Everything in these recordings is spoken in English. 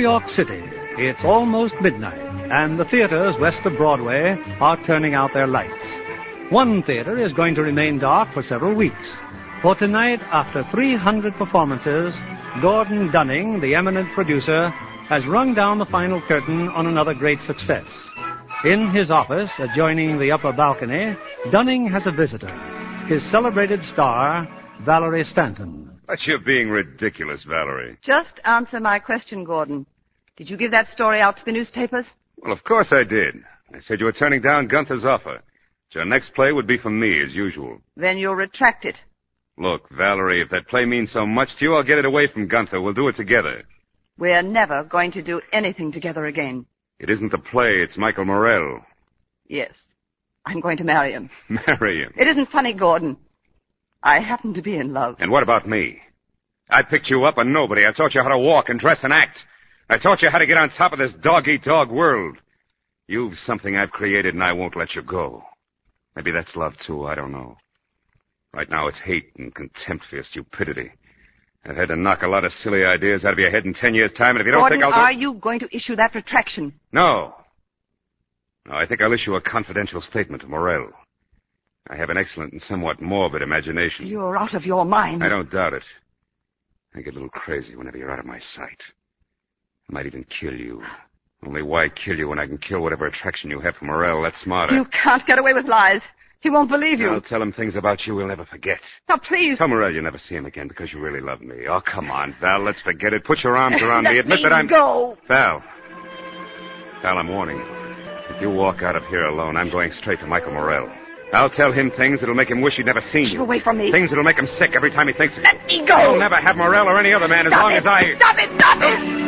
York City, it's almost midnight, and the theaters west of Broadway are turning out their lights. One theater is going to remain dark for several weeks. For tonight, after 300 performances, Gordon Dunning, the eminent producer, has rung down the final curtain on another great success. In his office, adjoining the upper balcony, Dunning has a visitor, his celebrated star, Valerie Stanton. But you're being ridiculous, Valerie. Just answer my question, Gordon. Did you give that story out to the newspapers? Well, of course I did. I said you were turning down Gunther's offer. Your next play would be for me, as usual. Then you'll retract it. Look, Valerie, if that play means so much to you, I'll get it away from Gunther. We'll do it together. We're never going to do anything together again. It isn't the play, it's Michael Morrell. Yes. I'm going to marry him. Marry him? It isn't funny, Gordon. I happen to be in love. And what about me? I picked you up a nobody. I taught you how to walk and dress and act. I taught you how to get on top of this dog-eat-dog world. You've something I've created, and I won't let you go. Maybe that's love, too. I don't know. Right now, it's hate and contempt for your stupidity. I've had to knock a lot of silly ideas out of your head in 10 years' time, and if you don't Gordon, think I'll are you going to issue that retraction? No. No, I think I'll issue a confidential statement to Morrell. I have an excellent and somewhat morbid imagination. You're out of your mind. I don't doubt it. I get a little crazy whenever you're out of my sight. I might even kill you. Only why kill you when I can kill whatever attraction you have for Morrell? That's smarter. You can't get away with lies. He won't believe you. I'll tell him things about you he'll never forget. Now, please. Tell Morrell you'll never see him again because you really love me. Oh, come on, Val. Let's forget it. Put your arms around me. Admit that I'm... Go. Val, I'm warning you. If you walk out of here alone, I'm going straight to Michael Morrell. I'll tell him things that'll make him wish he'd never seen you. Keep away from me. Things that'll make him sick every time he thinks of you. Let me go. He'll never have Morrell or any other man as long as I... Stop it! Stop it!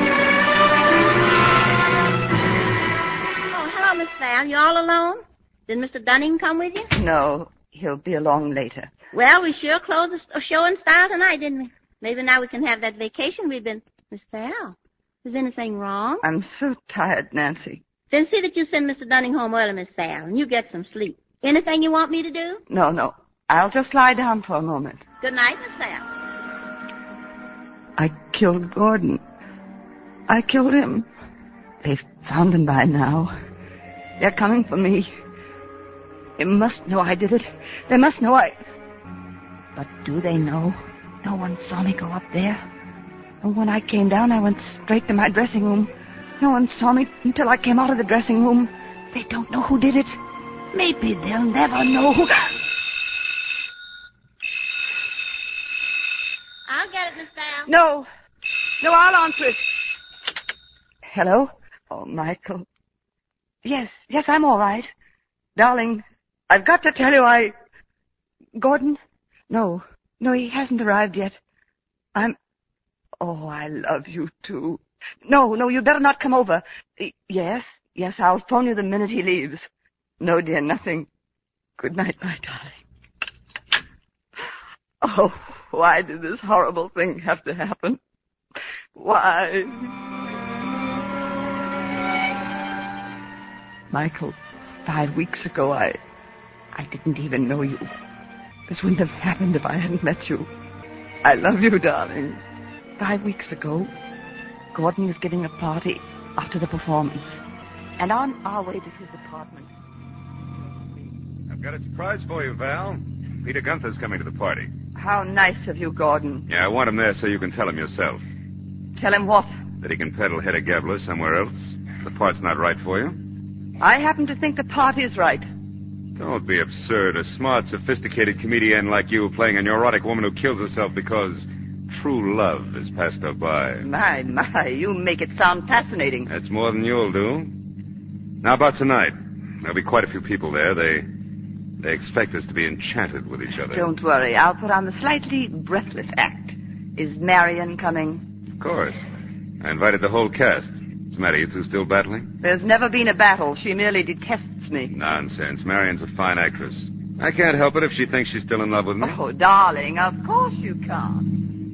Miss Val, you all alone? Did Mr. Dunning come with you? No, he'll be along later. Well, we sure closed the show in style tonight, didn't we? Maybe now we can have that vacation we've been... Miss Val, is anything wrong? I'm so tired, Nancy. Then see that you send Mr. Dunning home early, Miss Val, and you get some sleep. Anything you want me to do? No. I'll just lie down for a moment. Good night, Miss Val. I killed Gordon. I killed him. They've found him by now. They're coming for me. They must know I did it. They must know I... But do they know? No one saw me go up there. And when I came down, I went straight to my dressing room. No one saw me until I came out of the dressing room. They don't know who did it. Maybe they'll never know who... I'll get it, Miss Val. No, I'll answer it. Hello? Oh, Michael. Yes, I'm all right. Darling, I've got to tell you Gordon? No, he hasn't arrived yet. Oh, I love you, too. No, you'd better not come over. Yes, I'll phone you the minute he leaves. No, dear, nothing. Good night, my darling. Oh, why did this horrible thing have to happen? Why? Michael, 5 weeks ago, I didn't even know you. This wouldn't have happened if I hadn't met you. I love you, darling. 5 weeks ago, Gordon was giving a party after the performance. And on our way to his apartment... I've got a surprise for you, Val. Peter Gunther's coming to the party. How nice of you, Gordon. Yeah, I want him there so you can tell him yourself. Tell him what? That he can peddle Hedda Gabler somewhere else. The part's not right for you. I happen to think the party's right. Don't be absurd. A smart, sophisticated comedian like you playing a neurotic woman who kills herself because true love has passed her by. My, you make it sound fascinating. That's more than you'll do. Now, about tonight. There'll be quite a few people there. They expect us to be enchanted with each other. Don't worry. I'll put on the slightly breathless act. Is Marion coming? Of course. I invited the whole cast. What's the matter? You two still battling? There's never been a battle. She merely detests me. Nonsense. Marion's a fine actress. I can't help it if she thinks she's still in love with me. Oh, darling, of course you can't.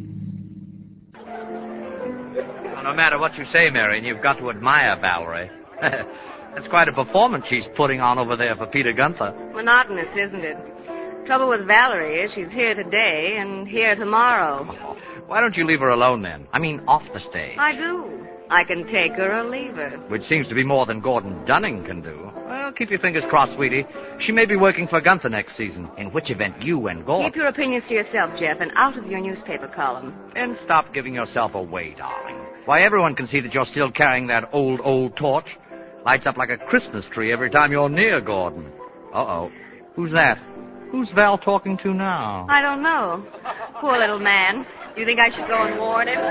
Well, no matter what you say, Marion, you've got to admire Valerie. That's quite a performance she's putting on over there for Peter Gunther. Monotonous, isn't it? Trouble with Valerie is she's here today and here tomorrow. Oh, why don't you leave her alone then? I mean, off the stage. I do. I can take her or leave her. Which seems to be more than Gordon Dunning can do. Well, keep your fingers crossed, sweetie. She may be working for Gunther next season, in which event you and Gordon... Keep your opinions to yourself, Jeff, and out of your newspaper column. And stop giving yourself away, darling. Why, everyone can see that you're still carrying that old torch. Lights up like a Christmas tree every time you're near Gordon. Uh-oh. Who's that? Who's Val talking to now? I don't know. Poor little man. Do you think I should go and warn him?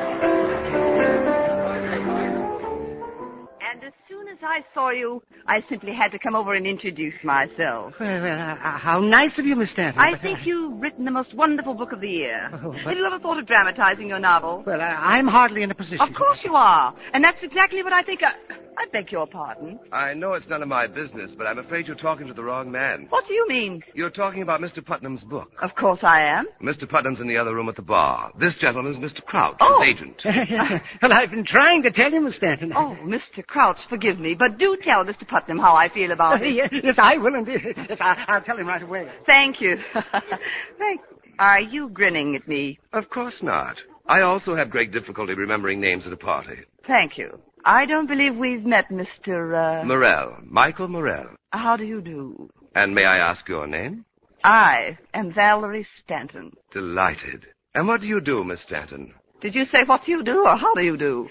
And as soon as I saw you, I simply had to come over and introduce myself. Well, how nice of you, Miss Stanton. I think you've written the most wonderful book of the year. Have you ever thought of dramatizing your novel? Well, I'm hardly in a position. Of course you are. And that's exactly what I think. I beg your pardon. I know it's none of my business, but I'm afraid you're talking to the wrong man. What do you mean? You're talking about Mr. Putnam's book. Of course I am. Mr. Putnam's in the other room at the bar. This gentleman's Mr. Crouch, his agent. Well, I've been trying to tell you, Miss Stanton. Oh, Mr. Crouch, forgive me, but do tell Mr. Putnam how I feel about it. Yes, I will indeed. Yes, I'll tell him right away. Thank you. Are you grinning at me? Of course not. I also have great difficulty remembering names at a party. Thank you. I don't believe we've met, Mr. Morrell. Michael Morrell. How do you do? And may I ask your name? I am Valerie Stanton. Delighted. And what do you do, Miss Stanton? Did you say what do you do or how do you do?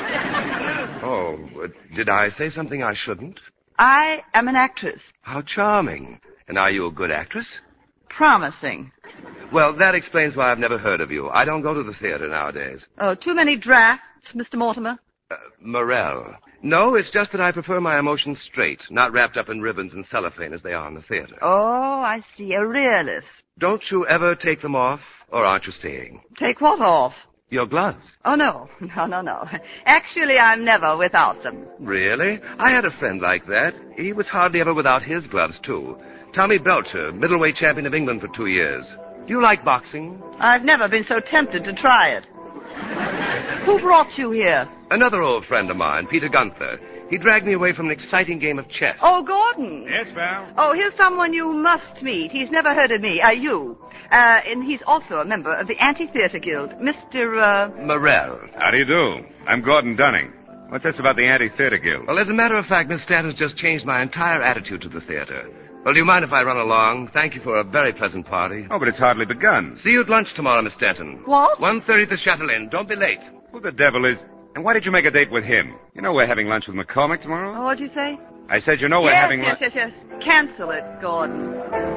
Oh, did I say something I shouldn't? I am an actress. How charming. And are you a good actress? Promising. Well, that explains why I've never heard of you. I don't go to the theater nowadays. Oh, too many drafts, Mr. Mortimer? Morrell. No, it's just that I prefer my emotions straight, not wrapped up in ribbons and cellophane as they are in the theater. Oh, I see. A realist. Don't you ever take them off, or aren't you staying? Take what off? Your gloves. Oh, no. No. Actually, I'm never without them. Really? I had a friend like that. He was hardly ever without his gloves, too. Tommy Belcher, middleweight champion of England for 2 years. Do you like boxing? I've never been so tempted to try it. Who brought you here? Another old friend of mine, Peter Gunther. He dragged me away from an exciting game of chess. Oh, Gordon. Yes, Val? Oh, here's someone you must meet. He's never heard of me. You. And he's also a member of the Anti-Theater Guild. Mr. Morrell. How do you do? I'm Gordon Dunning. What's this about the Anti-Theater Guild? Well, as a matter of fact, Miss Stanton's just changed my entire attitude to the theater. Well, do you mind if I run along? Thank you for a very pleasant party. Oh, but it's hardly begun. See you at lunch tomorrow, Miss Stanton. What? 1:30 at the Chatelaine. Don't be late. Who the devil is... And why did you make a date with him? You know we're having lunch with McCormick tomorrow? Oh, what'd you say? I said you know we're having lunch... Yes. Cancel it, Gordon.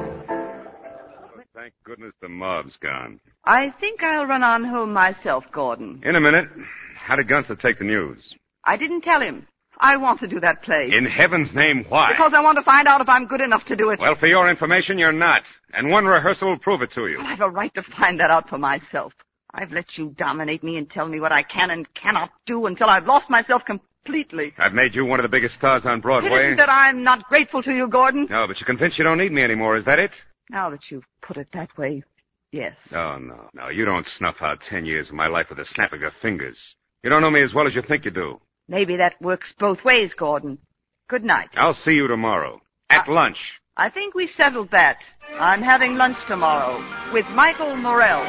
Thank goodness the mob's gone. I think I'll run on home myself, Gordon. In a minute. How did Gunther take the news? I didn't tell him. I want to do that play. In heaven's name, why? Because I want to find out if I'm good enough to do it. Well, for your information, you're not. And one rehearsal will prove it to you. I have a right to find that out for myself. I've let you dominate me and tell me what I can and cannot do until I've lost myself completely. I've made you one of the biggest stars on Broadway. It isn't that I'm not grateful to you, Gordon. No, but you're convinced you don't need me anymore, is that it? Now that you've put it that way, yes. Oh, no. No, you don't snuff out 10 years of my life with a snap of your fingers. You don't know me as well as you think you do. Maybe that works both ways, Gordon. Good night. I'll see you tomorrow. At lunch. I think we settled that. I'm having lunch tomorrow with Michael Morrell.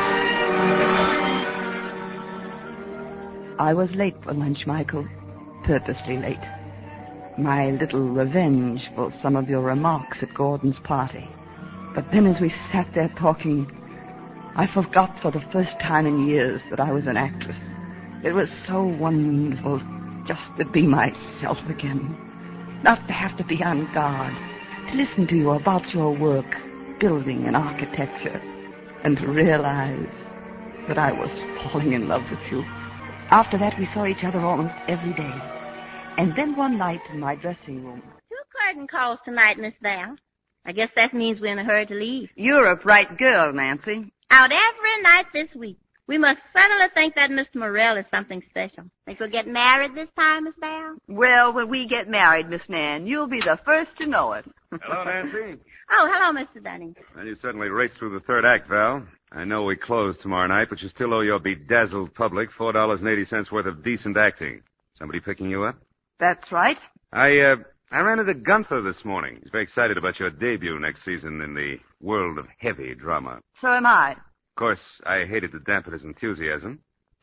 I was late for lunch, Michael. Purposely late. My little revenge for some of your remarks at Gordon's party. But then as we sat there talking, I forgot for the first time in years that I was an actress. It was so wonderful just to be myself again. Not to have to be on guard. To listen to you about your work, building and architecture. And to realize that I was falling in love with you. After that, we saw each other almost every day. And then one night in my dressing room. 2 curtain calls tonight, Miss Val. I guess that means we're in a hurry to leave. You're a bright girl, Nancy. Out every night this week. We must certainly think that Mr. Morrell is something special. Think we'll get married this time, Miss Val? Well, when we get married, Miss Nan, you'll be the first to know it. Hello, Nancy. Oh, hello, Mr. Dunning. Well, you certainly raced through the third act, Val. I know we close tomorrow night, but you still owe your bedazzled public $4.80 worth of decent acting. Somebody picking you up? That's right. I ran into Gunther this morning. He's very excited about your debut next season in the world of heavy drama. So am I. Of course, I hated to dampen his enthusiasm,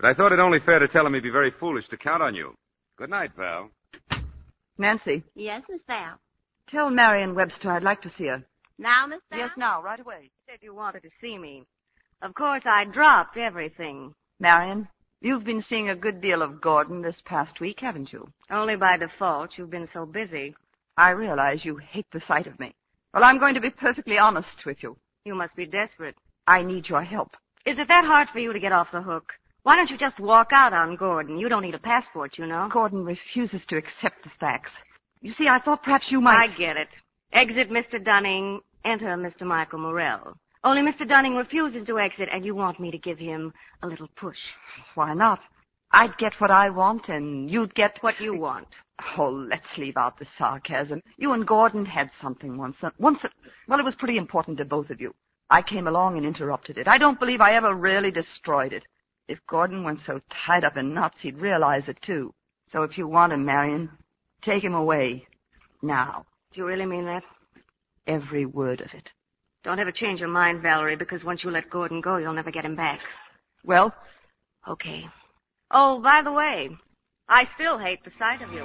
But I thought it only fair to tell him he'd be very foolish to count on you. Good night, Val. Nancy, Yes, Miss Val. tell Marion Webster I'd like to see her. Now, Miss Val? Yes, now, right away. Said you wanted to see me. Of course, I dropped everything. Marion, you've been seeing a good deal of Gordon this past week, haven't you? Only by default. You've been so busy. I realize you hate the sight of me. Well, I'm going to be perfectly honest with you. You must be desperate. I need your help. Is it that hard for you to get off the hook? Why don't you just walk out on Gordon? You don't need a passport, you know. Gordon refuses to accept the facts. You see, I thought perhaps you might... I get it. Exit Mr. Dunning, enter Mr. Michael Morrell. Only Mr. Dunning refuses to exit, and you want me to give him a little push. Why not? I'd get what I want, and you'd get... What you want. Oh, let's leave out the sarcasm. You and Gordon had something once. Well, it was pretty important to both of you. I came along and interrupted it. I don't believe I ever really destroyed it. If Gordon weren't so tied up in knots, he'd realize it, too. So if you want him, Marion, take him away. Now. Do you really mean that? Every word of it. Don't ever change your mind, Valerie, because once you let Gordon go, you'll never get him back. Well? Okay. Oh, by the way, I still hate the sight of you.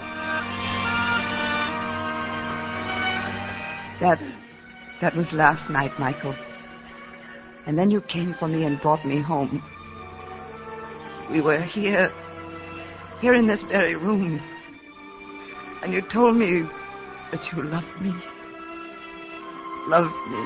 That was last night, Michael. And then you came for me and brought me home. We were here in this very room. And you told me that you loved me. Loved me.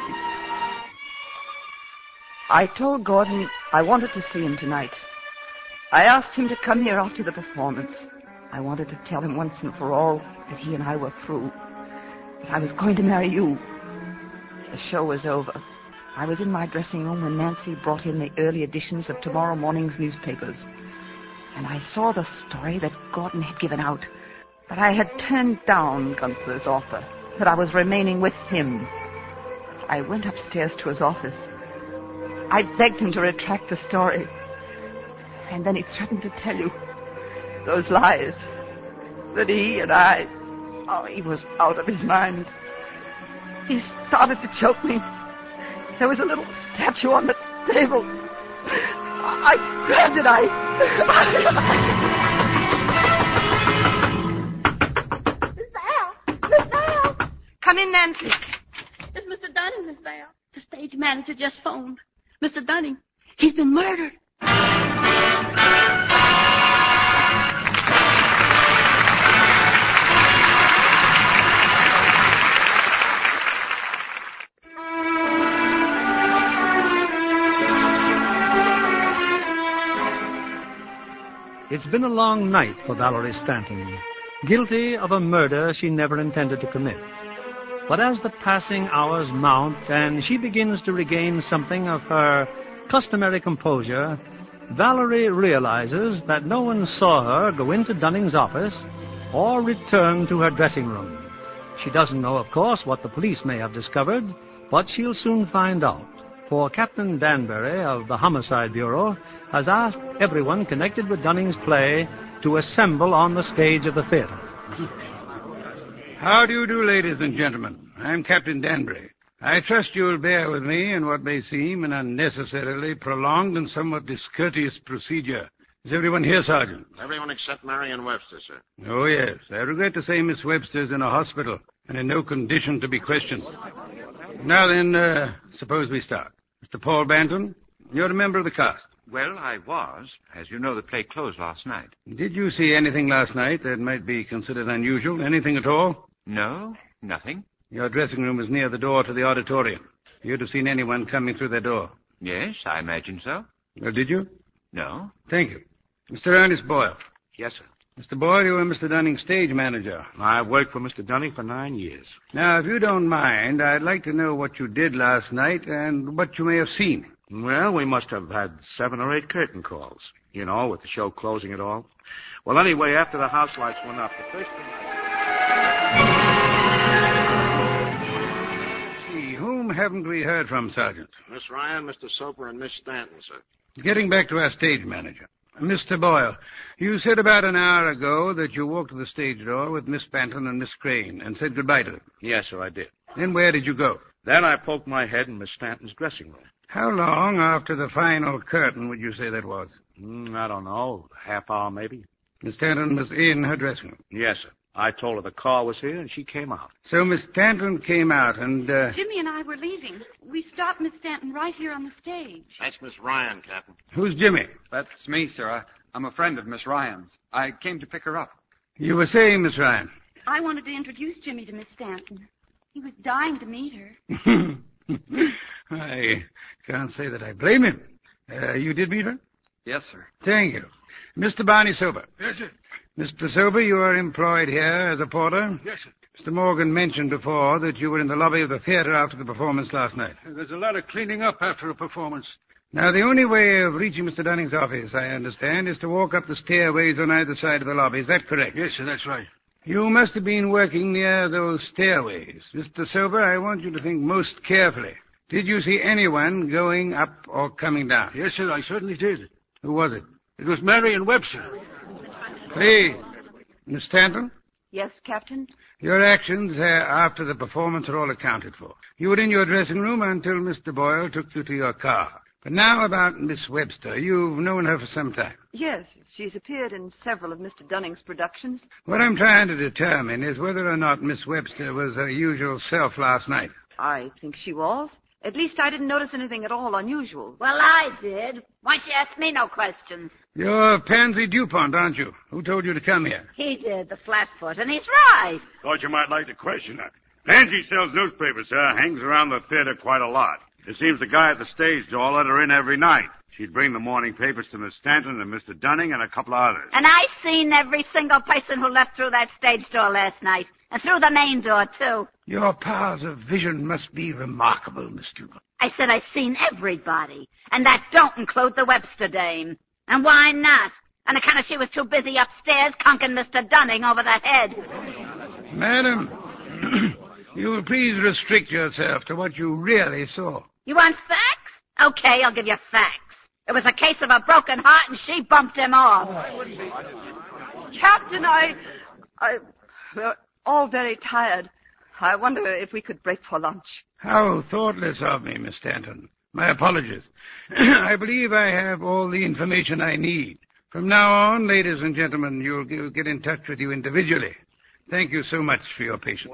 I told Gordon I wanted to see him tonight. I asked him to come here after the performance. I wanted to tell him once and for all that he and I were through. That I was going to marry you. The show was over. I was in my dressing room when Nancy brought in the early editions of tomorrow morning's newspapers. And I saw the story that Gordon had given out. That I had turned down Gunther's offer. That I was remaining with him. I went upstairs to his office. I begged him to retract the story. And then he threatened to tell you those lies. That he and I... Oh, he was out of his mind. He started to choke me. There was a little statue on the table. I grabbed it. Miss Val! Come in, Nancy. It's Mr. Dunning, Miss Val. The stage manager just phoned. Mr. Dunning, he's been murdered. It's been a long night for Valerie Stanton, guilty of a murder she never intended to commit. But as the passing hours mount and she begins to regain something of her customary composure, Valerie realizes that no one saw her go into Dunning's office or return to her dressing room. She doesn't know, of course, what the police may have discovered, but she'll soon find out. For Captain Danbury of the Homicide Bureau has asked everyone connected with Dunning's play to assemble on the stage of the theater. How do you do, ladies and gentlemen? I'm Captain Danbury. I trust you'll bear with me in what may seem an unnecessarily prolonged and somewhat discourteous procedure. Is everyone here, Sergeant? Everyone except Marion Webster, sir. Oh, yes. I regret to say Miss Webster's in a hospital and in no condition to be questioned. Now then, suppose we start. Mr. Paul Banton, you're a member of the cast. Well, I was. As you know, the play closed last night. Did you see anything last night that might be considered unusual? Anything at all? No, nothing. Your dressing room was near the door to the auditorium. You'd have seen anyone coming through that door. Yes, I imagine so. Well, did you? No. Thank you. Mr. Ernest Boyle. Yes, sir. Mr. Boyle, you were Mr. Dunning's stage manager. I've worked for Mr. Dunning for 9 years. Now, if you don't mind, I'd like to know what you did last night and what you may have seen. Well, we must have had 7 or 8 curtain calls. You know, with the show closing and all. Well, anyway, after the house lights went up, the first thing Whom haven't we heard from, Sergeant? Miss Ryan, Mr. Soper, and Miss Stanton, sir. Getting back to our stage manager. Mr. Boyle, you said about an hour ago that you walked to the stage door with Miss Banton and Miss Crane and said goodbye to them. Yes, sir, I did. Then where did you go? Then I poked my head in Miss Stanton's dressing room. How long after the final curtain would you say that was? I don't know. Half hour, maybe. Miss Stanton was in her dressing room. Yes, sir. I told her the car was here, and she came out. So Miss Stanton came out, and, Jimmy and I were leaving. We stopped Miss Stanton right here on the stage. That's Miss Ryan, Captain. Who's Jimmy? That's me, sir. I'm a friend of Miss Ryan's. I came to pick her up. You were saying, Miss Ryan? I wanted to introduce Jimmy to Miss Stanton. He was dying to meet her. I can't say that I blame him. You did meet her? Yes, sir. Thank you. Mr. Barney Sober. Yes, sir. Mr. Sober, you are employed here as a porter. Yes, sir. Mr. Morgan mentioned before that you were in the lobby of the theater after the performance last night. There's a lot of cleaning up after a performance. Now, the only way of reaching Mr. Dunning's office, I understand, is to walk up the stairways on either side of the lobby. Is that correct? Yes, sir, that's right. You must have been working near those stairways. Mr. Sober, I want you to think most carefully. Did you see anyone going up or coming down? Yes, sir, I certainly did. Who was it? It was Marion Webster. Please. Miss Stanton? Yes, Captain? Your actions after the performance are all accounted for. You were in your dressing room until Mr. Boyle took you to your car. But now about Miss Webster. You've known her for some time. Yes, she's appeared in several of Mr. Dunning's productions. What I'm trying to determine is whether or not Miss Webster was her usual self last night. I think she was. At least I didn't notice anything at all unusual. Well, I did. Why don't you ask me no questions? You're Pansy DuPont, aren't you? Who told you to come here? He did, the flatfoot, and he's right. Thought you might like to question her. Pansy sells newspapers, sir. Hangs around the theater quite a lot. It seems the guy at the stage door let her in every night. She'd bring the morning papers to Miss Stanton and Mr. Dunning and a couple of others. And I seen every single person who left through that stage door last night. And through the main door, too. Your powers of vision must be remarkable, Miss DuPont. I said I seen everybody. And that don't include the Webster dame. And why not? On account of she was too busy upstairs conking Mr. Dunning over the head. Madam, you will please restrict yourself to what you really saw. You want facts? Okay, I'll give you facts. It was a case of a broken heart and she bumped him off. Captain, we're all very tired. I wonder if we could break for lunch. How thoughtless of me, Miss Stanton. My apologies. I believe I have all the information I need. From now on, ladies and gentlemen, you'll get in touch with you individually. Thank you so much for your patience.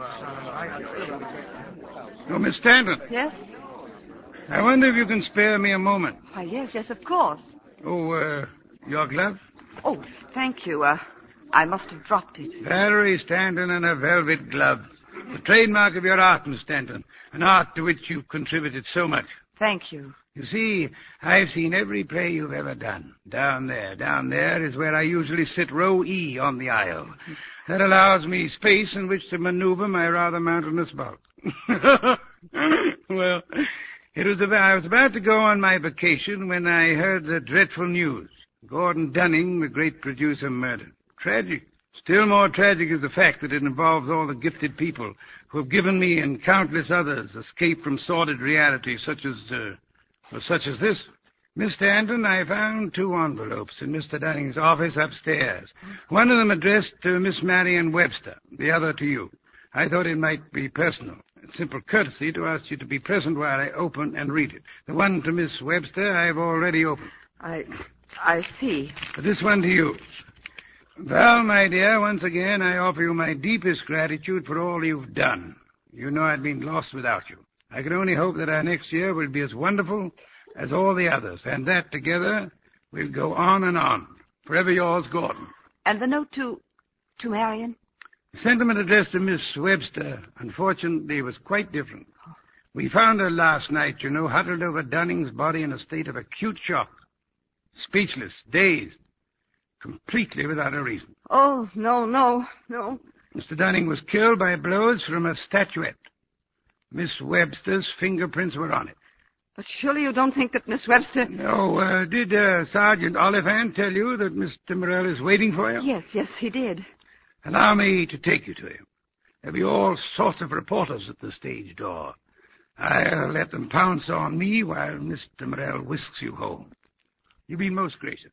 Oh, Miss Stanton. Yes? I wonder if you can spare me a moment. Why, yes, of course. Oh, your glove? Oh, thank you. I must have dropped it. Valerie Stanton and a velvet glove. The trademark of your art, Miss Stanton. An art to which you've contributed so much. Thank you. You see, I've seen every play you've ever done. Down there is where I usually sit row E on the aisle. That allows me space in which to maneuver my rather mountainous bulk. Well, I was about to go on my vacation when I heard the dreadful news. Gordon Dunning, the great producer, murdered. Tragic. Still more tragic is the fact that it involves all the gifted people who have given me and countless others escape from sordid reality such as this. Miss Stanton, I found 2 envelopes in Mr. Dunning's office upstairs. One of them addressed to Miss Marion Webster, the other to you. I thought it might be personal. It's simple courtesy to ask you to be present while I open and read it. The one to Miss Webster I've already opened. I see. But this one to you. Val, my dear, once again I offer you my deepest gratitude for all you've done. You know I'd been lost without you. I can only hope that our next year will be as wonderful as all the others, and that together we'll go on and on. Forever yours, Gordon. And the note to Marion? The sentiment addressed to Miss Webster, unfortunately, was quite different. We found her last night, huddled over Dunning's body in a state of acute shock. Speechless, dazed, completely without a reason. Oh, no. Mr. Dunning was killed by blows from a statuette. Miss Webster's fingerprints were on it. But surely you don't think that Miss Webster... No, did Sergeant Oliphant tell you that Mr. Morrell is waiting for you? Yes, he did. Allow me to take you to him. There'll be all sorts of reporters at the stage door. I'll let them pounce on me while Mr. Morrell whisks you home. You've been most gracious.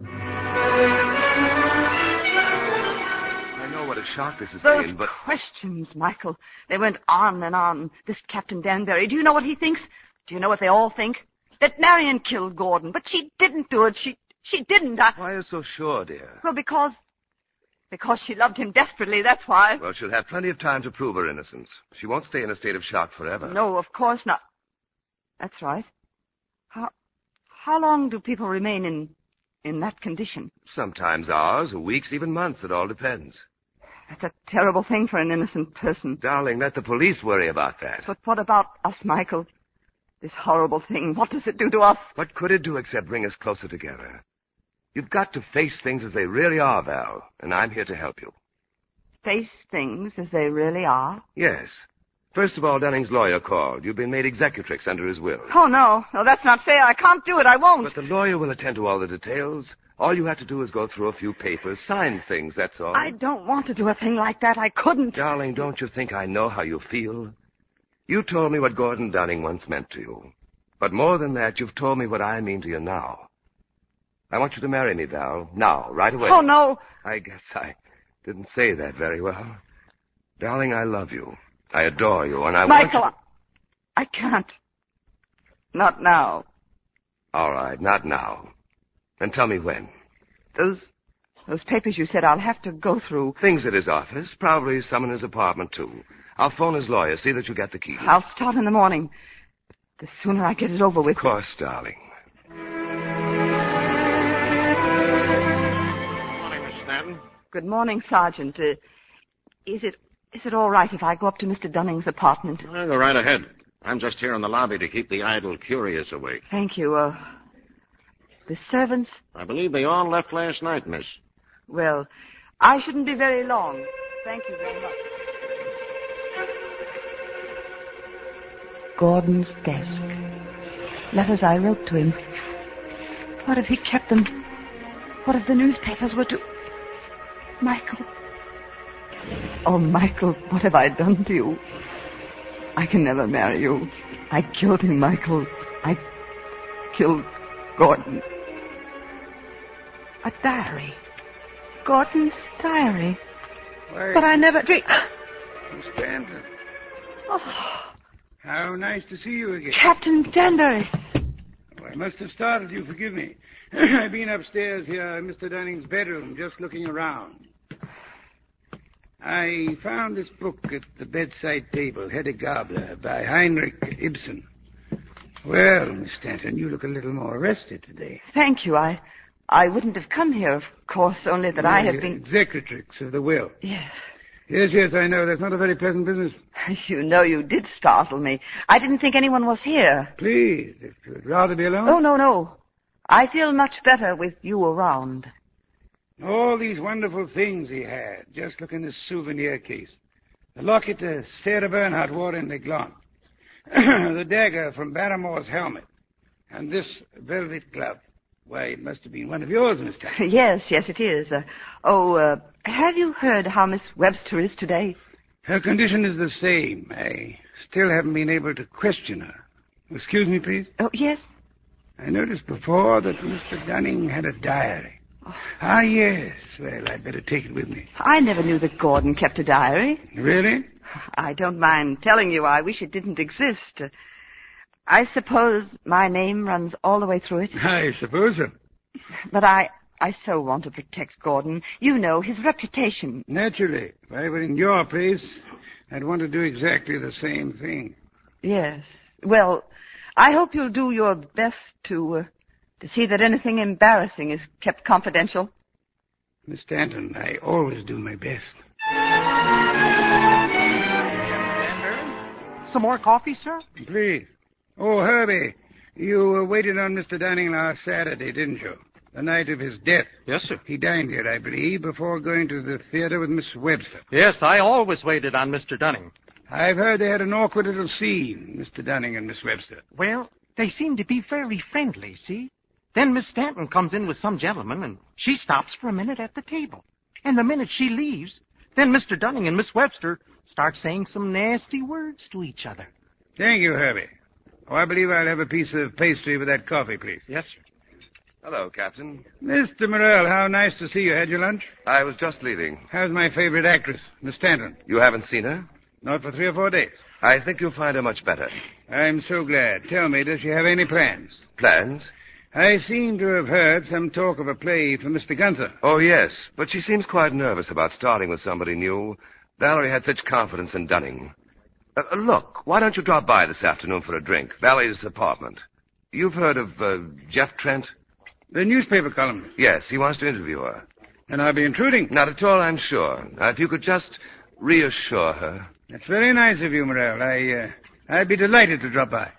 I know what a shock this has Those been, but... questions, Michael. They went on and on. This Captain Danbury, do you know what he thinks? Do you know what they all think? That Marion killed Gordon, but she didn't do it. She didn't. Why are you so sure, dear? Well, because she loved him desperately, that's why. Well, she'll have plenty of time to prove her innocence. She won't stay in a state of shock forever. No, of course not. That's right. How long do people remain in that condition? Sometimes hours, or weeks, even months. It all depends. That's a terrible thing for an innocent person. Darling, let the police worry about that. But what about us, Michael? This horrible thing, what does it do to us? What could it do except bring us closer together? You've got to face things as they really are, Val, and I'm here to help you. Face things as they really are? Yes. First of all, Dunning's lawyer called. You've been made executrix under his will. Oh, no. No, that's not fair. I can't do it. I won't. But the lawyer will attend to all the details. All you have to do is go through a few papers, sign things, that's all. I don't want to do a thing like that. I couldn't. Darling, don't you think I know how you feel? You told me what Gordon Dunning once meant to you. But more than that, you've told me what I mean to you now. I want you to marry me, Val. Now, right away. Oh, no. I guess I didn't say that very well. Darling, I love you. I adore you, and I Michael, want you... I can't. Not now. All right, not now. Then tell me when. Those papers you said I'll have to go through. Things at his office, probably some in his apartment, too. I'll phone his lawyer, see that you get the key. I'll start in the morning. The sooner I get it over with. Of course, darling. Good morning, Sergeant. Is it all right if I go up to Mr. Dunning's apartment? Well, go right ahead. I'm just here in the lobby to keep the idle curious awake. Thank you. The servants? I believe they all left last night, miss. Well, I shouldn't be very long. Thank you very much. Gordon's desk. Letters I wrote to him. What if he kept them? What if the newspapers were to... Michael. Oh, Michael, what have I done to you? I can never marry you. I killed him, Michael. I killed Gordon. A diary. Gordon's diary. Why, but I never dreamed... Miss Stanton. Oh. How nice to see you again. Captain Danbury. Oh, I must have startled you. Forgive me. I've been upstairs here in Mr. Dunning's bedroom, just looking around. I found this book at the bedside table, Hedda Gabler, by Heinrich Ibsen. Well, Miss Stanton, you look a little more rested today. Thank you. I wouldn't have come here, of course, only that I have been... Executrix of the will. Yes. Yes, I know. That's not a very pleasant business. You know you did startle me. I didn't think anyone was here. Please, if you'd rather be alone. Oh, no. I feel much better with you around. All these wonderful things he had. Just look in this souvenir case. The locket Sarah Bernhardt wore in Leglon. The dagger from Barrymore's helmet. And this velvet glove. Why, it must have been one of yours, Mr. Yes, it is. Have you heard how Miss Webster is today? Her condition is the same. I still haven't been able to question her. Excuse me, please? Oh, yes? I noticed before that Mr. Dunning had a diary. Oh. Ah, yes. Well, I'd better take it with me. I never knew that Gordon kept a diary. Really? I don't mind telling you. I wish it didn't exist. I suppose my name runs all the way through it. I suppose so. But I so want to protect Gordon. You know, his reputation. Naturally. If I were in your place, I'd want to do exactly the same thing. Yes. Well, I hope you'll do your best to see that anything embarrassing is kept confidential. Miss Stanton, I always do my best. Some more coffee, sir? Please. Oh, Herbie, you waited on Mr. Dunning last Saturday, didn't you? The night of his death. Yes, sir. He dined here, I believe, before going to the theater with Miss Webster. Yes, I always waited on Mr. Dunning. I've heard they had an awkward little scene, Mr. Dunning and Miss Webster. Well, they seem to be fairly friendly, see? Then Miss Stanton comes in with some gentleman, and she stops for a minute at the table. And the minute she leaves, then Mr. Dunning and Miss Webster start saying some nasty words to each other. Thank you, Herbie. Oh, I believe I'll have a piece of pastry with that coffee, please. Yes, sir. Hello, Captain. Mr. Morrell, how nice to see you. Had your lunch? I was just leaving. How's my favorite actress, Miss Stanton? You haven't seen her? Not for 3 or 4 days. I think you'll find her much better. I'm so glad. Tell me, does she have any plans? Plans? I seem to have heard some talk of a play for Mr. Gunther. Oh, yes, but she seems quite nervous about starting with somebody new. Valerie had such confidence in Dunning. Look, why don't you drop by this afternoon for a drink? Valerie's apartment. You've heard of Jeff Trent? The newspaper columnist? Yes, he wants to interview her. And I'll be intruding? Not at all, I'm sure. If you could just reassure her. That's very nice of you, Morrell. I'd be delighted to drop by.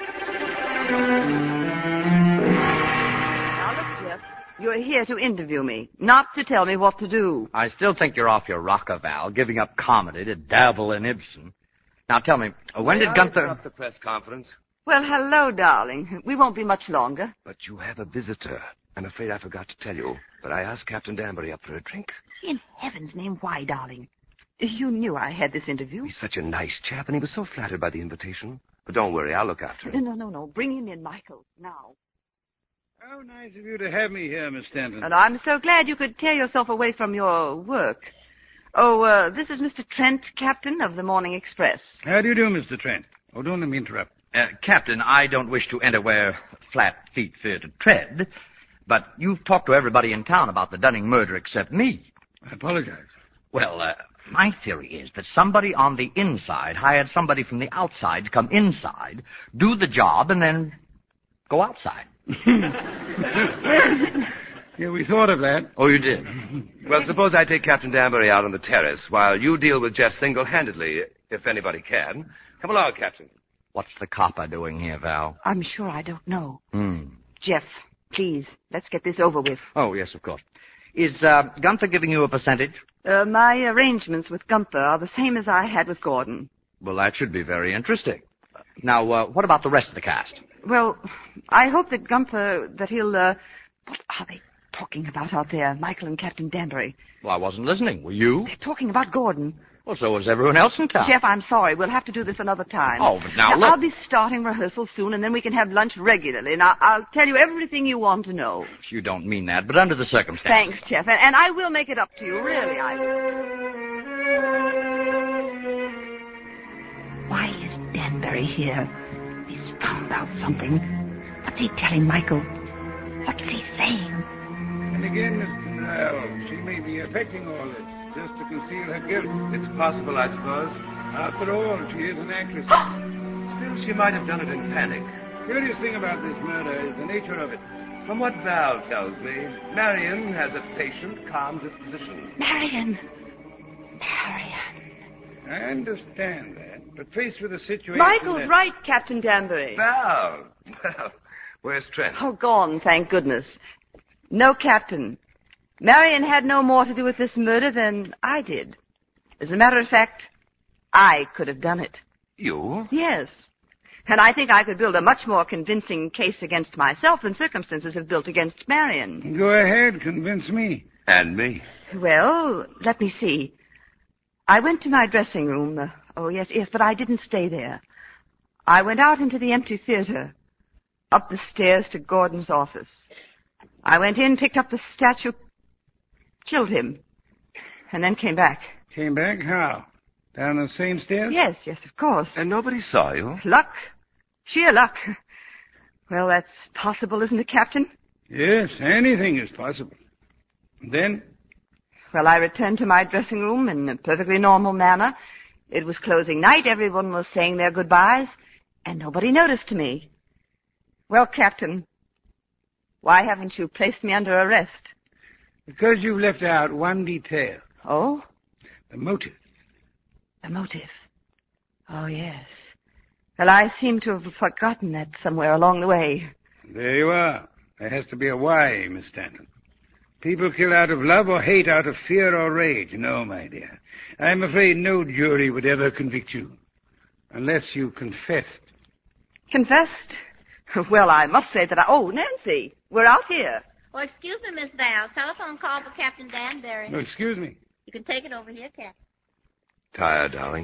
Now, look, Jeff, you're here to interview me, not to tell me what to do. I still think you're off your rocker, Val, giving up comedy to dabble in Ibsen. Now, tell me, when did Gunther... Up the press conference? Well, hello, darling. We won't be much longer. But you have a visitor. I'm afraid I forgot to tell you. But I asked Captain Danbury up for a drink. In heaven's name, why, darling? You knew I had this interview. He's such a nice chap, and he was so flattered by the invitation. But don't worry, I'll look after him. No. Bring him in, Michael, now. How nice of you to have me here, Miss Stanton. And I'm so glad you could tear yourself away from your work. Oh, this is Mr. Trent, Captain of the Morning Express. How do you do, Mr. Trent? Oh, don't let me interrupt. Captain, I don't wish to enter where flat feet fear to tread, but you've talked to everybody in town about the Dunning murder except me. I apologize. Well, my theory is that somebody on the inside hired somebody from the outside to come inside, do the job, and then go outside. Yeah, we thought of that. Oh, you did? Well, suppose I take Captain Danbury out on the terrace while you deal with Jeff single-handedly, if anybody can. Come along, Captain. What's the copper doing here, Val? I'm sure I don't know. Jeff, please, let's get this over with. Oh, yes, of course. Is Gunther giving you a percentage? My arrangements with Gunther are the same as I had with Gordon. Well, that should be very interesting. Now, what about the rest of the cast? Well, I hope that Gunther, that he'll, what are they talking about out there, Michael and Captain Danbury? Well, I wasn't listening. Were you? They're talking about Gordon. Well, so was everyone else in town. Jeff, I'm sorry. We'll have to do this another time. Oh, but now look. I'll be starting rehearsal soon, and then we can have lunch regularly, and I'll tell you everything you want to know. You don't mean that, but under the circumstances. Thanks, Jeff, and I will make it up to you, really. Why is Danbury here? He's found out something. What's he telling Michael? What's he saying? And again, Mr. Morrell, she may be affecting all this just to conceal her guilt. It's possible, I suppose. After all, she is an actress. Still, she might have done it in panic. Curious thing about this murder is the nature of it. From what Val tells me, Marion has a patient, calm disposition. Marion! I understand that, but faced with a situation Michael's right, Captain Danbury. Val! Well, where's Trent? Oh, gone, thank goodness. No, Captain. Marion had no more to do with this murder than I did. As a matter of fact, I could have done it. You? Yes. And I think I could build a much more convincing case against myself than circumstances have built against Marion. Go ahead, convince me. And me. Well, let me see. I went to my dressing room. Yes, but I didn't stay there. I went out into the empty theater, up the stairs to Gordon's office. I went in, picked up the statue, killed him, and then came back. Came back? How? Down the same stairs? Yes, of course. And nobody saw you? Luck. Sheer luck. Well, that's possible, isn't it, Captain? Yes, anything is possible. And then? Well, I returned to my dressing room in a perfectly normal manner. It was closing night. Everyone was saying their goodbyes, and nobody noticed me. Well, Captain, why haven't you placed me under arrest? Because you've left out one detail. Oh? The motive. The motive. Oh, yes. Well, I seem to have forgotten that somewhere along the way. There you are. There has to be a why, Miss Stanton. People kill out of love or hate out of fear or rage. No, my dear. I'm afraid no jury would ever convict you. Unless you confessed. Confessed? Well, I must say that Oh, Nancy, we're out here. Oh, excuse me, Miss Val. Telephone call for Captain Danbury. No, excuse me. You can take it over here, Captain. Tired, darling.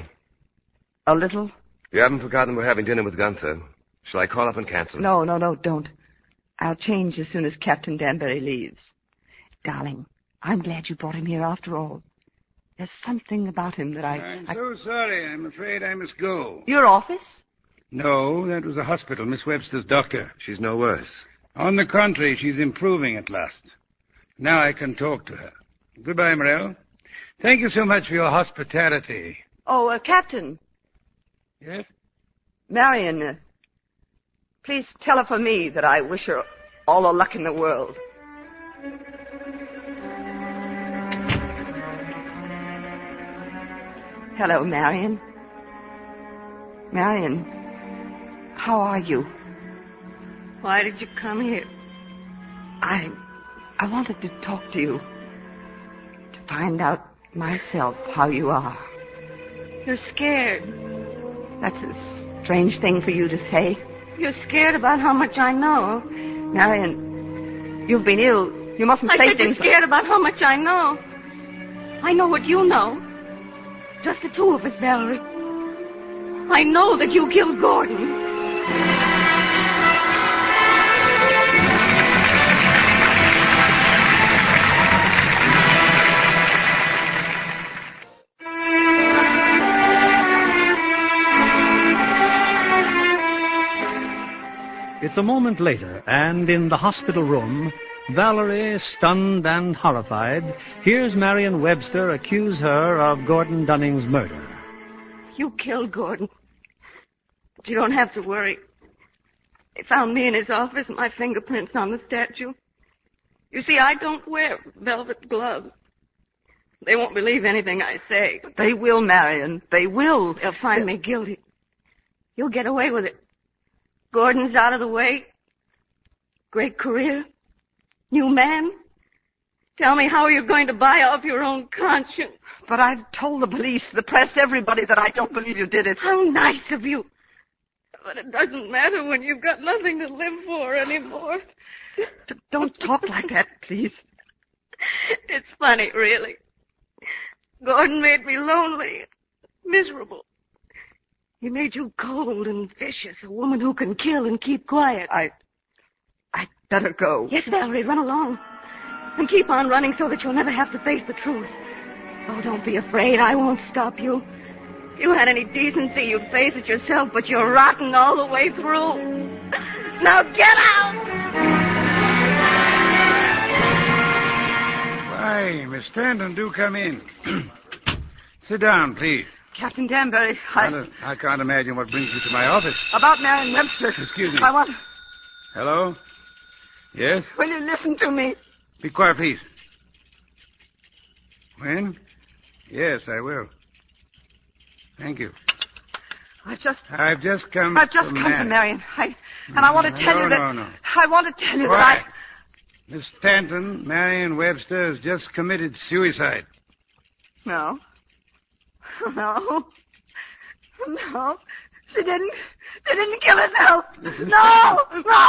A little? You haven't forgotten we're having dinner with Gunther. Shall I call up and cancel? No, don't. I'll change as soon as Captain Danbury leaves. Darling, I'm glad you brought him here after all. There's something about him that I'm so sorry. I'm afraid I must go. Your office? No, that was the hospital, Miss Webster's doctor. She's no worse. On the contrary, she's improving at last. Now I can talk to her. Goodbye, Morel. Thank you so much for your hospitality. Oh, Captain. Yes? Marion, please tell her for me that I wish her all the luck in the world. Hello, Marion. Marion, how are you? Why did you come here? I wanted to talk to you. To find out myself how you are. You're scared. That's a strange thing for you to say. You're scared about how much I know. Marion, you've been ill. You mustn't say said things. You're scared about how much I know. I know what you know. Just the two of us, Valerie. I know that you killed Gordon. It's a moment later, and in the hospital room, Valerie, stunned and horrified, hears Marion Webster accuse her of Gordon Dunning's murder. You killed Gordon. But you don't have to worry. They found me in his office and my fingerprints on the statue. You see, I don't wear velvet gloves. They won't believe anything I say. They will, Marion. They will. They'll find me guilty. You'll get away with it. Gordon's out of the way. Great career. New man. Tell me, how are you going to buy off your own conscience? But I've told the police, the press, everybody that I don't believe you did it. How nice of you. But it doesn't matter when you've got nothing to live for anymore. Don't talk like that, please. It's funny, really. Gordon made me lonely, miserable. He made you cold and vicious, a woman who can kill and keep quiet. I'd better go. Yes, Valerie, run along. And keep on running so that you'll never have to face the truth. Oh, don't be afraid. I won't stop you. If you had any decency, you'd face it yourself, but you're rotten all the way through. Now get out! Why, Miss Stanton, do come in. Sit down, please. Captain Danbury, I can't imagine what brings you to my office. About Marion Webster. Excuse me. I want... Hello? Yes? Will you listen to me? Be quiet, please. When? Yes, I will. Thank you. I've just come to Marion. And I want to tell you that... No. I want to tell you Quiet. that Miss Stanton, Marion Webster has just committed suicide. No. No. She didn't kill herself. No.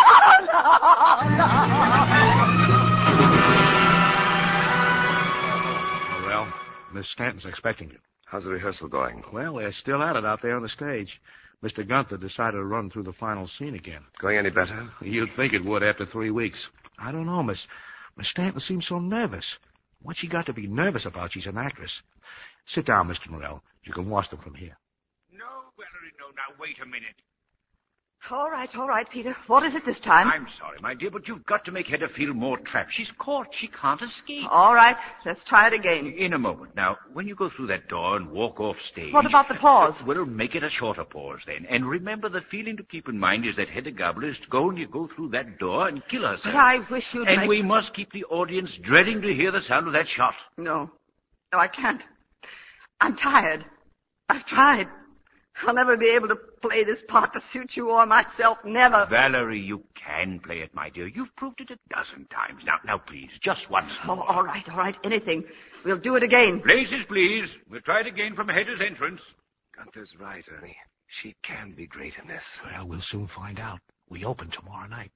Well, Miss Stanton's expecting you. How's the rehearsal going? Well, they're still at it out there on the stage. Mr. Gunther decided to run through the final scene again. Going any better? You'd think it would after 3 weeks. I don't know, Miss Stanton seems so nervous. What's she got to be nervous about? She's an actress. Sit down, Mr. Morel. You can watch them from here. No, Valerie, no. Now, wait a minute. All right, Peter. What is it this time? I'm sorry, my dear, but you've got to make Hedda feel more trapped. She's caught. She can't escape. All right. Let's try it again. In a moment. Now, when you go through that door and walk off stage... What about the pause? Well, make it a shorter pause, then. And remember, the feeling to keep in mind is that Hedda Gabler is going to go through that door and kill herself. But I wish you'd And we must keep the audience dreading to hear the sound of that shot. No, I can't. I'm tired. I've tried. I'll never be able to play this part to suit you or myself. Never. Valerie, you can play it, my dear. You've proved it 12 times. Now, please, just once more. Oh, all right. Anything. We'll do it again. Places, please. We'll try it again from Hedda's entrance. Gunther's right, Ernie. She can be great in this. Well, we'll soon find out. We open tomorrow night.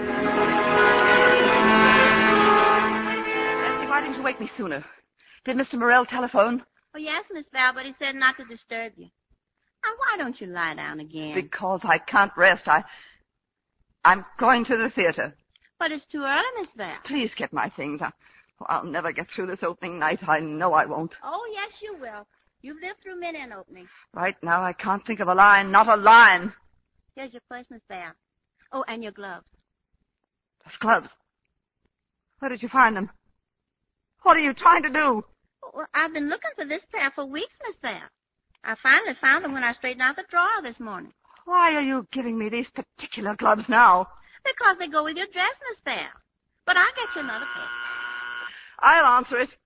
Bessie, why didn't you wake me sooner? Did Mr. Morel telephone? Oh, yes, Miss Val, but he said not to disturb you. Now, why don't you lie down again? Because I can't rest. I'm going to the theater. But it's too early, Miss Val. Please get my things. I'll never get through this opening night. I know I won't. Oh, yes, you will. You've lived through many an opening. Right now, I can't think of a line. Not a line. Here's your purse, Miss Val. Oh, and your gloves. Those gloves. Where did you find them? What are you trying to do? Well, I've been looking for this pair for weeks, Miss Bell. I finally found them when I straightened out the drawer this morning. Why are you giving me these particular gloves now? Because they go with your dress, Miss Bell. But I'll get you another pair. I'll answer it.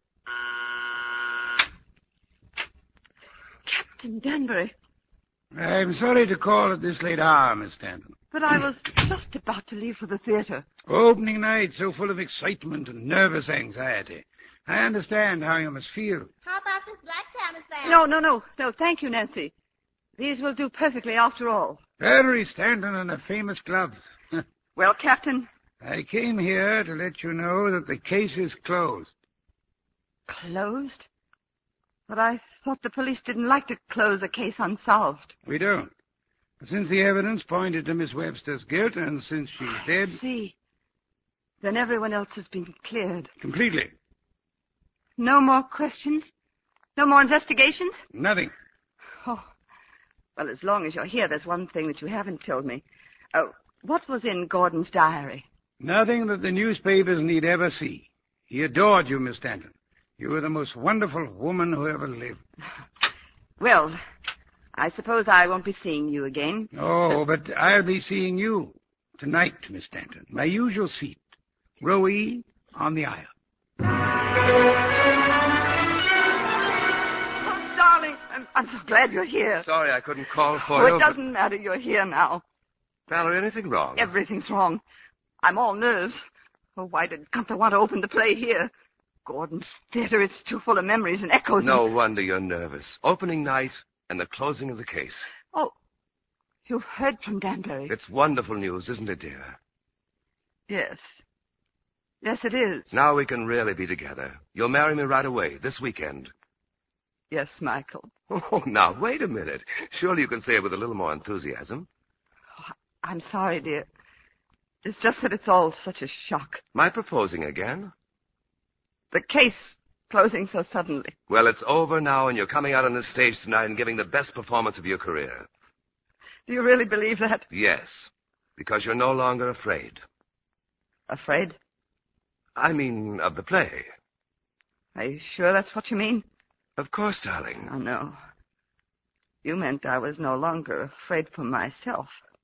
Captain Danbury. I'm sorry to call at this late hour, Miss Stanton. But I was just about to leave for the theater. Opening night, so full of excitement and nervous anxiety. I understand how you must feel. How about this black tie, Miss Bell? No, thank you, Nancy. These will do perfectly after all. Ellery Stanton and her famous gloves. Well, Captain? I came here to let you know that the case is closed. Closed? But I thought the police didn't like to close a case unsolved. We don't. Since the evidence pointed to Miss Webster's guilt, and since she's dead... I see. Then everyone else has been cleared. Completely. No more questions? No more investigations? Nothing. Oh. Well, as long as you're here, there's one thing that you haven't told me. What was in Gordon's diary? Nothing that the newspapers need ever see. He adored you, Miss Stanton. You were the most wonderful woman who ever lived. Well, I suppose I won't be seeing you again. Oh, but I'll be seeing you tonight, Miss Stanton. My usual seat. Row E on the aisle. Oh, darling, I'm so glad you're here. Sorry I couldn't call for you. It doesn't matter. You're here now. Valerie, anything wrong? Everything's wrong. I'm all nerves. Oh, why did Gunther want to open the play here? Gordon's theater, it's too full of memories and echoes. No wonder you're nervous. Opening night and the closing of the case. Oh, you've heard from Danbury. It's wonderful news, isn't it, dear? Yes. Yes, it is. Now we can really be together. You'll marry me right away, this weekend. Yes, Michael. Oh, now, wait a minute. Surely you can say it with a little more enthusiasm. Oh, I'm sorry, dear. It's just that it's all such a shock. My proposing again? The case closing so suddenly. Well, it's over now, and you're coming out on the stage tonight and giving the best performance of your career. Do you really believe that? Yes, because you're no longer afraid. Afraid? I mean, of the play. Are you sure that's what you mean? Of course, darling. Oh, no. You meant I was no longer afraid for myself.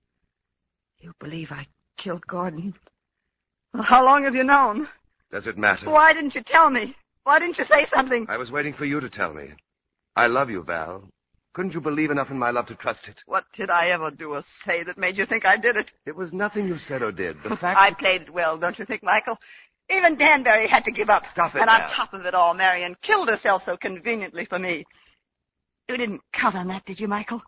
You believe I killed Gordon? Well, how long have you known? Does it matter? Why didn't you tell me? Why didn't you say something? I was waiting for you to tell me. I love you, Val. Couldn't you believe enough in my love to trust it? What did I ever do or say that made you think I did it? It was nothing you said or did. The fact I played it well, don't you think, Michael? Even Danbury had to give up. Stop it, And on Val. top of it all, Marion killed herself so conveniently for me. You didn't count on that, did you, Michael?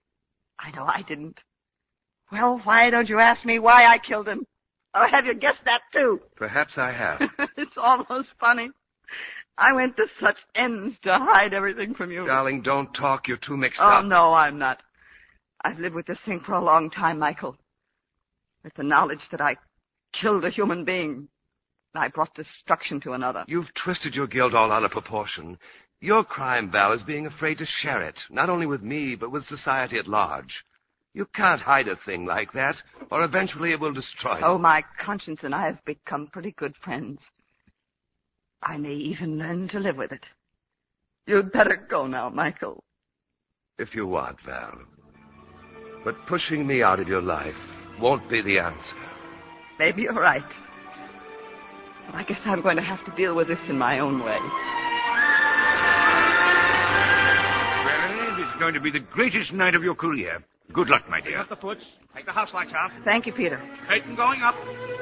I know I didn't. Well, why don't you ask me why I killed him? Or have you guessed that, too? Perhaps I have. It's almost funny. I went to such ends to hide everything from you. Darling, don't talk. You're too mixed up. Oh, no, I'm not. I've lived with this thing for a long time, Michael. With the knowledge that I killed a human being. I brought destruction to another. You've twisted your guilt all out of proportion. Your crime, Val, is being afraid to share it, not only with me, but with society at large. You can't hide a thing like that, or eventually it will destroy you. Oh, my conscience and I have become pretty good friends. I may even learn to live with it. You'd better go now, Michael. If you want, Val. But pushing me out of your life won't be the answer. Maybe you're right. But I guess I'm going to have to deal with this in my own way. Well, it's going to be the greatest night of your career. Good luck, my dear. Take the foots. Take the house lights out. Thank you, Peter. Curtain going up.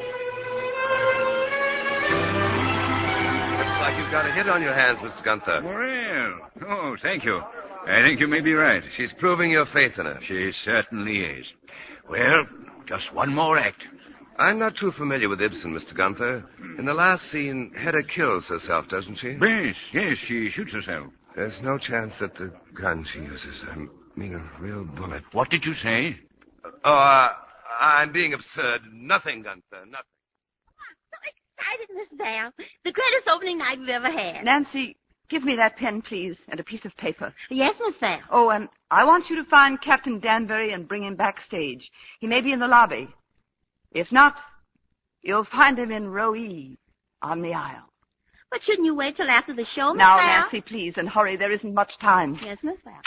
Looks like you've got a hit on your hands, Mr. Gunther. Well, thank you. I think you may be right. She's proving your faith in her. She certainly is. Well, just one more act. I'm not too familiar with Ibsen, Mr. Gunther. In the last scene, Hedda kills herself, doesn't she? Yes, she shoots herself. There's no chance that the gun she uses, I mean a real bullet. What did you say? I'm being absurd. Nothing, Gunther, nothing. Excited, Miss Val. The greatest opening night we've ever had. Nancy, give me that pen, please, and a piece of paper. Yes, Miss Val. Oh, and I want you to find Captain Danbury and bring him backstage. He may be in the lobby. If not, You'll find him in row E on the aisle. But shouldn't you wait till after the show, Miss Now, Val? Nancy, please, and hurry. There isn't much time. Yes, Miss Val.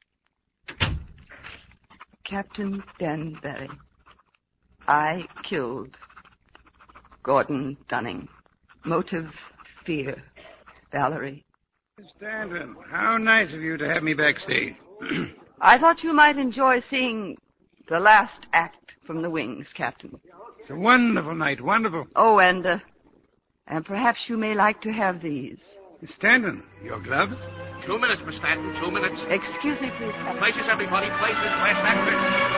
Captain Danbury, I killed Gordon Dunning. Motive, fear. Valerie. Stanton, how nice of you to have me backstage. I thought you might enjoy seeing the last act from the wings, Captain. It's a wonderful night, wonderful. Oh, and perhaps you may like to have these. Miss Stanton, your gloves? 2 minutes, Miss Stanton, 2 minutes. Excuse me, please, Captain. Places, everybody, places, last actor.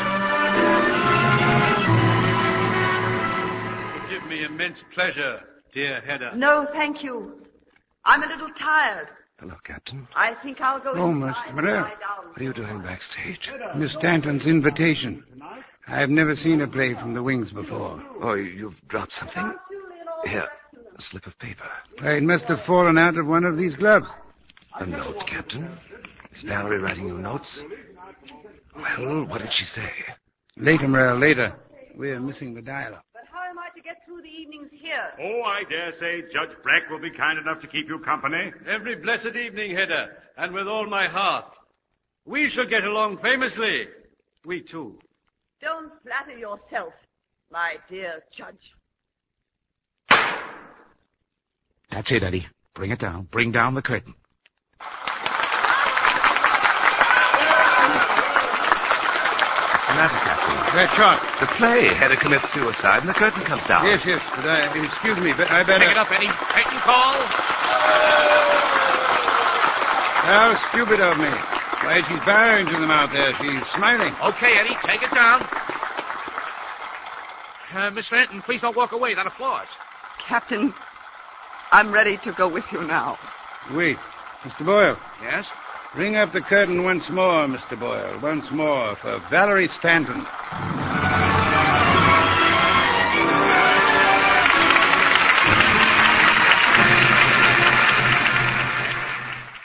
It will give me immense pleasure, dear Hedda. No, thank you. I'm a little tired. Hello, Captain. I think I'll go Oh, inside Mr. Morel. What are you doing backstage? Miss Stanton's invitation. I've never seen a play from the wings before. Oh, you've dropped something? Here, a slip of paper. It must have fallen out of one of these gloves. A note, Captain? Is Valerie writing you notes? Well, what did she say? Later, Morel, later. We're missing the dial-up. But how am I to get through the evenings here? Oh, I dare say Judge Breck will be kind enough to keep you company. Every blessed evening, Hedda, and with all my heart. We shall get along famously. We two. Don't flatter yourself, my dear Judge. That's it, Eddie. Bring it down. Bring down the curtain. What's the matter, Captain? That shot. The play. Hedda commits suicide and the curtain comes down. Yes, but excuse me, but I better... Pick it up, Eddie. Curtain call. How stupid of me. Why, she's bowing to them out there. She's smiling. Okay, Eddie, take it down. Miss Stanton, please don't walk away. That applause. Captain, I'm ready to go with you now. Wait. Mr. Boyle. Yes? Ring up the curtain once more, Mr. Boyle. Once more for Valerie Stanton.